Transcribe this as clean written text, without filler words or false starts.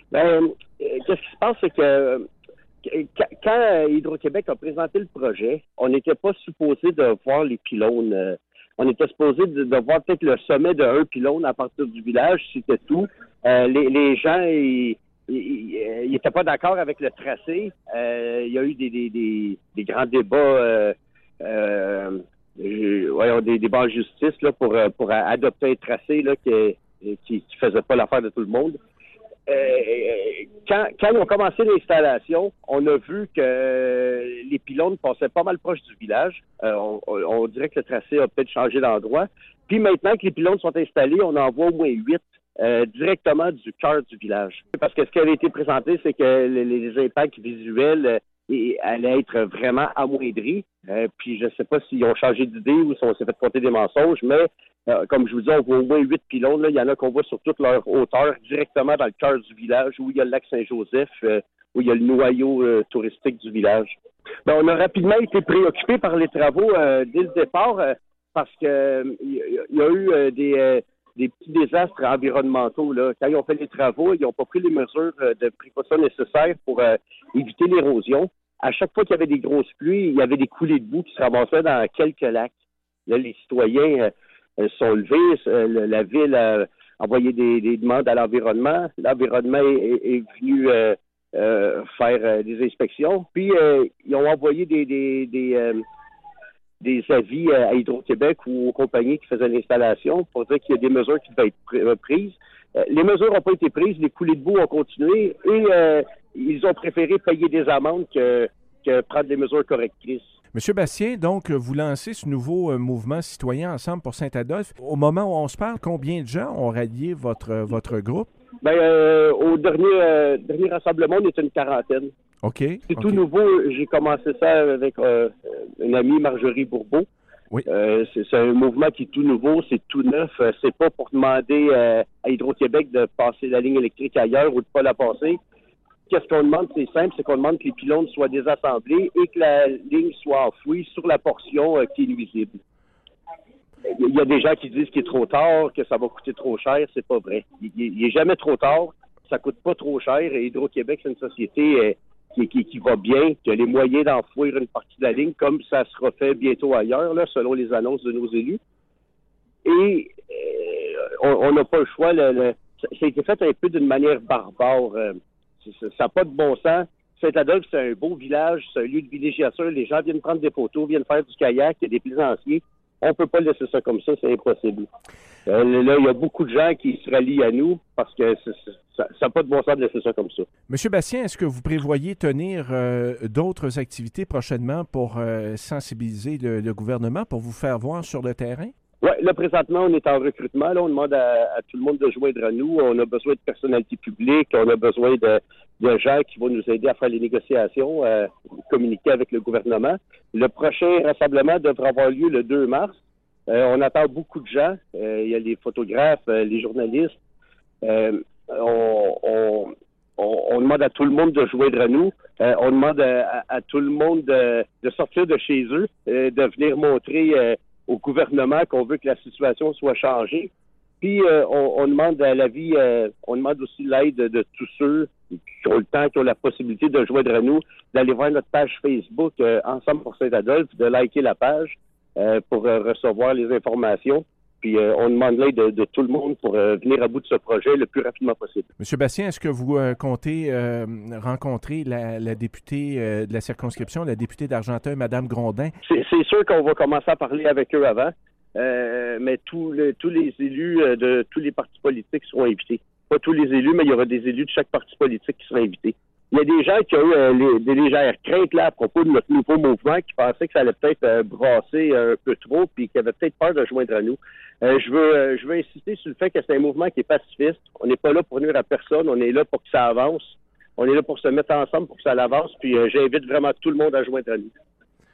Qu'est-ce qui se passe, c'est que quand Hydro-Québec a présenté le projet, on n'était pas supposé de voir les pylônes. On était supposé de voir peut-être le sommet d'un pylône à partir du village, c'était tout. Les gens, ils n'étaient pas d'accord avec le tracé. Il y a eu des grands débats, des débats en justice là, pour adopter un tracé là, qui faisait pas l'affaire de tout le monde. Quand ils ont commencé l'installation, on a vu que les pylônes passaient pas mal proche du village. On dirait que le tracé a peut-être changé d'endroit. Puis maintenant que les pylônes sont installés, on en voit au moins 8 directement du cœur du village. Parce que ce qui avait été présenté, c'est que les impacts visuels allaient être vraiment amoindris. Puis je sais pas s'ils ont changé d'idée ou si on s'est fait compter des mensonges, mais comme je vous dis, on voit au moins 8 pylônes. Là. Il y en a qu'on voit sur toute leur hauteur, directement dans le cœur du village, où il y a le lac Saint-Joseph, où il y a le noyau touristique du village. On a rapidement été préoccupés par les travaux dès le départ, parce que il y a eu des petits désastres environnementaux. Là. Quand ils ont fait les travaux, ils n'ont pas pris les mesures de précaution nécessaires pour éviter l'érosion. À chaque fois qu'il y avait des grosses pluies, il y avait des coulées de boue qui se ramassaient dans quelques lacs. Là, les citoyens sont levés, la ville a envoyé des demandes à l'environnement. L'environnement est venu faire des inspections. Puis, ils ont envoyé des avis à Hydro-Québec ou aux compagnies qui faisaient l'installation pour dire qu'il y a des mesures qui devaient être prises. Les mesures n'ont pas été prises, les coulées de boue ont continué et ils ont préféré payer des amendes que prendre des mesures correctrices. Monsieur Bastien, donc, vous lancez ce nouveau mouvement citoyen Ensemble pour Saint-Adolphe. Au moment où on se parle, combien de gens ont rallié votre groupe? Au dernier rassemblement, on était une quarantaine. OK. C'est tout nouveau. J'ai commencé ça avec une amie, Marjorie Bourbeau. Oui. C'est un mouvement qui est tout nouveau, c'est tout neuf. C'est pas pour demander à Hydro-Québec de passer la ligne électrique ailleurs ou de pas la passer. Qu'est-ce qu'on demande? C'est simple, c'est qu'on demande que les pylônes soient désassemblés et que la ligne soit enfouie sur la portion qui est nuisible. Il y a des gens qui disent qu'il est trop tard, que ça va coûter trop cher. C'est pas vrai. Il est jamais trop tard. Ça coûte pas trop cher. Et Hydro-Québec, c'est une société qui va bien, qui a les moyens d'enfouir une partie de la ligne, comme ça sera fait bientôt ailleurs, là, selon les annonces de nos élus. Et on n'a pas le choix. Ça a été fait un peu d'une manière barbare. Ça n'a pas de bon sens. Saint-Adolphe, c'est un beau village, c'est un lieu de villégiature. Les gens viennent prendre des photos, viennent faire du kayak, il y a des plaisanciers. On ne peut pas laisser ça comme ça, c'est impossible. Là, il y a beaucoup de gens qui se rallient à nous parce que ça n'a pas de bon sens de laisser ça comme ça. Monsieur Bastien, est-ce que vous prévoyez tenir d'autres activités prochainement pour sensibiliser le gouvernement, pour vous faire voir sur le terrain? Oui, là, présentement, on est en recrutement. Là, on demande à tout le monde de joindre à nous. On a besoin de personnalités publiques. On a besoin de gens qui vont nous aider à faire les négociations, communiquer avec le gouvernement. Le prochain rassemblement devra avoir lieu le 2 mars. On attend beaucoup de gens. Il y a les photographes, les journalistes. On demande à tout le monde de joindre à nous. On demande à tout le monde de sortir de chez eux, de venir montrer au gouvernement qu'on veut que la situation soit changée. Puis on demande à l'avis, on demande aussi l'aide de tous ceux qui ont le temps, qui ont la possibilité de joindre à nous, d'aller voir notre page Facebook Ensemble pour Saint-Adolphe, de liker la page pour recevoir les informations. Puis on demande l'aide de tout le monde pour venir à bout de ce projet le plus rapidement possible. Monsieur Bastien, est-ce que vous comptez rencontrer la députée de la circonscription, la députée d'Argenteuil, Mme Grondin? C'est sûr qu'on va commencer à parler avec eux avant, mais tous les élus de tous les partis politiques seront invités. Pas tous les élus, mais il y aura des élus de chaque parti politique qui seront invités. Il y a des gens qui ont eu des légères craintes là, à propos de notre nouveau mouvement, qui pensaient que ça allait peut-être brasser un peu trop, puis qui avaient peut-être peur de joindre à nous. Je veux insister sur le fait que c'est un mouvement qui est pacifiste. On n'est pas là pour nuire à personne, on est là pour que ça avance. On est là pour se mettre ensemble pour que ça avance, puis j'invite vraiment tout le monde à joindre à nous.